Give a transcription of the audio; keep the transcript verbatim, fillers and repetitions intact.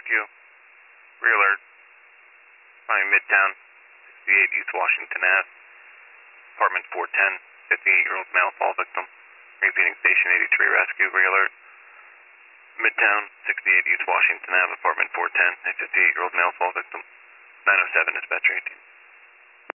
Rescue. Re-alert. Calling Midtown, sixty-eight East Washington Ave. Apartment four ten, fifty-eight-year-old male fall victim. Repeating Station eighty-three Rescue. Re-alert. Midtown, sixty-eight East Washington Ave, apartment four ten, a fifty-eight-year-old male fall victim. nine oh seven dispatcher eighteen.